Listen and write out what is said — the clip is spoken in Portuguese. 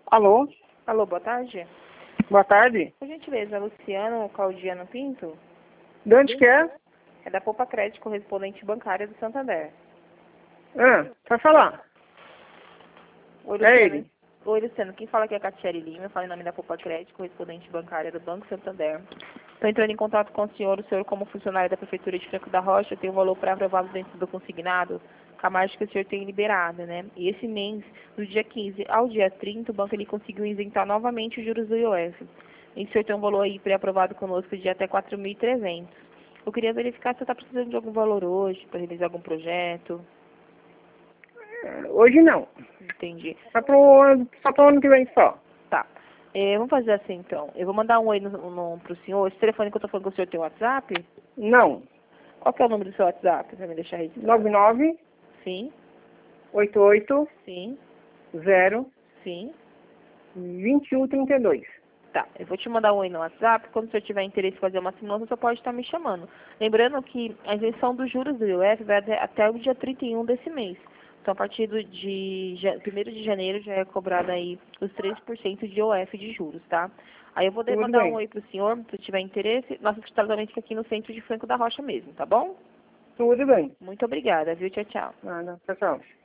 Alô, Alô, boa tarde. boa tarde. Por gentileza, Luciano Caldiano Pinto? De onde que é? É da Poupa Crédito, correspondente bancária do Santander. Pode falar. Oi, É Luciano. ele. Oi, Luciano. Quem fala aqui é a Catiele Lima. Eu falo em nome da Poupa Crédito, correspondente bancária do Banco Santander. Estou entrando em contato com o senhor como funcionário da Prefeitura de Franco da Rocha, tem um valor pré-aprovado dentro do consignado, com a margem que o senhor tem liberada, né? E esse mês, do dia 15 ao dia 30, o banco ele conseguiu isentar novamente os juros do IOF. E o senhor tem um valor aí pré-aprovado conosco de até 4.300. Eu queria verificar se você está precisando de algum valor hoje, para realizar algum projeto. Hoje não. Entendi. Só pro ano que vem só. Tá. Vamos fazer assim, então. Eu vou mandar um oi pro senhor. Esse telefone que eu tô falando com o senhor tem WhatsApp? Não. Qual que é o número do seu WhatsApp, pra me deixar registrado? 99 Sim, 88 sim, 0 sim. 2132. Tá, eu vou te mandar um oi no WhatsApp. Quando o senhor tiver interesse em fazer uma simulação, você pode estar me chamando. Lembrando que a isenção dos juros do IOF vai até o dia 31 desse mês. Então, a partir de 1º de janeiro já é cobrado aí os 3% de IOF de juros, tá? Aí eu vou Tudo mandar um bem. oi pro senhor, se tiver interesse. Nosso escritório fica aqui no centro de Franco da Rocha mesmo, tá bom? Tudo bem. Muito obrigada, viu? Tchau, tchau. Nada. Tchau, tchau.